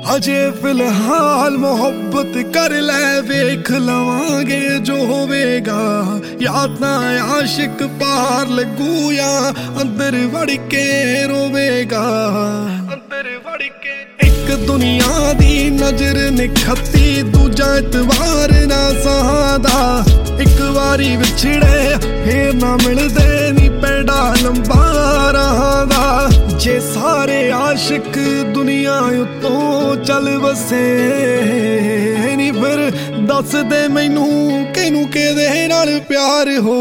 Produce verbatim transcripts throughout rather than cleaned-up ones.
हजे फिलहाल मोहब्बत कर ले, वेख लवांगे जो होवेगा। या तां आशिक पार लगू या अंदर वड़ के रोवेगा। अंदर वड़ के एक दुनिया दी नजर निखती, दूजा इतवार ना सहादा। एक वारी विछड़े फिर ना मिलदे नी पैड़ा लंबा रहादा। जे सारे आशिक दुनिया उत्तों चल बसे नी, फिर दस दे मैनू किनू किहदे नाल प्यार हो।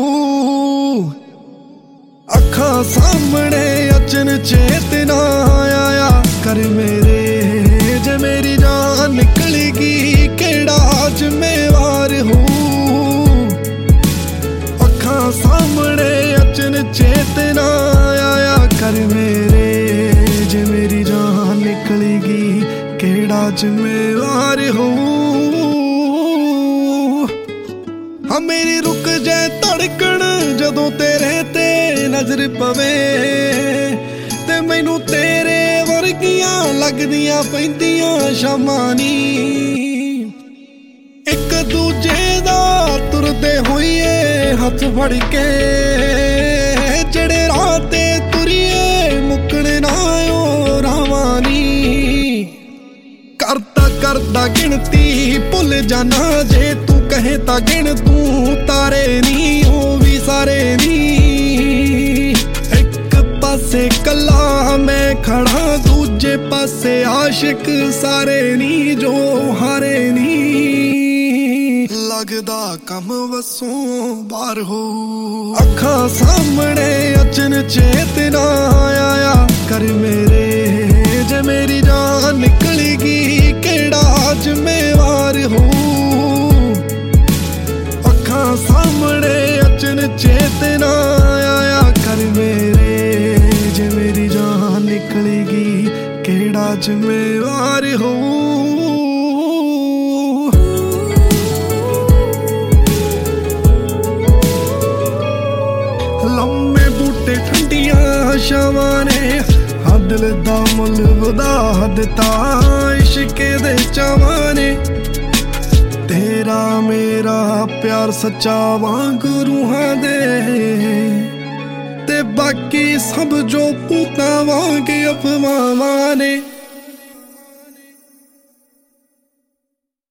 अखां सामने अचन चेत ना आया कर मेरे, जे मेरी जान निकलगी केड़ा जिम्मेवार हो। अखां सामने अचन चेत ना आया कर मेरे, जे मेरी जान निकलगी केड़ा जिम्मेवार हो। हाँ मेरी रुक जाए धड़कन जदों तेरे ते नजर पवे, ते मैनू तेरे वर्गियां लगदियां पैंदियां शामां नी। एक दूजे दा तुरदे होइए हथ फड़ के, जेड़े राह ते तुरिए मुकण ना ओ रावानी। करता करता गिनती भुल जाना, जे तू कहे ता गिन तू तारे नी हो भी सारे नी। एक पासे कला मैं खड़ा, दूजे पासे आशिक सारे नी जो हारे नी। लगदा कम वसों बार हो, अखां सामने अचन चेत ना आया कर मेरे, जे मेरी जान निकलगी केड़ा जिम्मेवार हो। अखां सामने अचन चेत ना आया कर मेरे, जे मेरी जान निकलगी केड़ा जिम्मेवार हो। लम्मे बूटे ठंडियां छावां ने, हाँ दिल दा मुल वधा दिता इश्के दे चावां ने। तेरा मेरा प्यार सच्चा वांग रूहां दे, ते बाकी सब जो पूतां वांग अफवाहां ने।